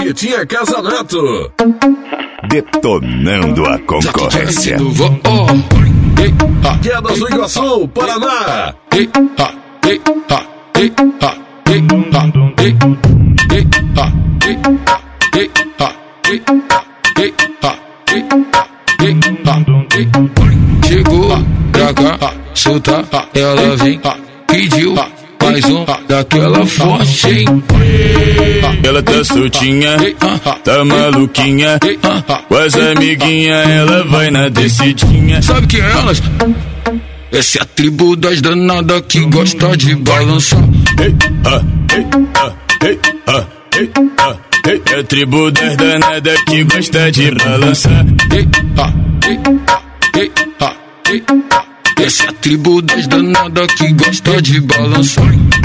Carretinha Casanato. Detonando a concorrência. Quedas do Iguaçu, Paraná. Chegou pra cá, solta, ela vem, pediu mais um daquela forte, hein? Ela tá soltinha, tá maluquinha, com as amiguinhas ela vai na descidinha. Sabe que é elas? Essa é a tribo das danadas que gosta de balançar. É a tribo das danadas que gosta de balançar. Essa é a tribo das danadas que gosta de balançar.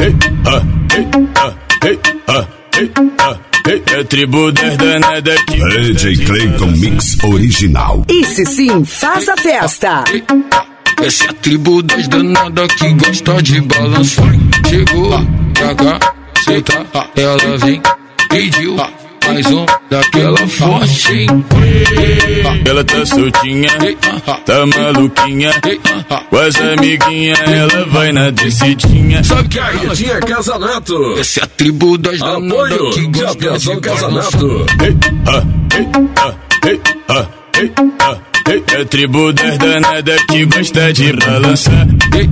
É a tribo das danadas que DJ Clayton Mix Original. Esse sim faz a festa. Essa é a tribo das danadas que gosta de balançar. Chegou pra cá, solta, ela vem, pediu mais um daquela forte, hein? Ela tá soltinha, tá maluquinha, com as amiguinhas ela vai na descidinha. Sabe que Carretinha Casanato. Essa é a tribo das danadas que gosta de Casanato. É a tribo das danadas que gosta de balançar.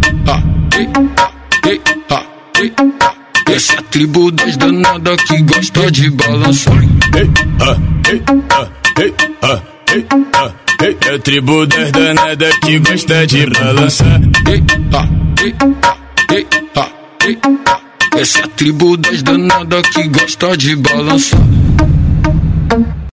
Essa é a tribo das danadas que gosta de balançar. É a tribo das danadas que gosta de balançar. Essa é a tribo das danadas que gosta de balançar.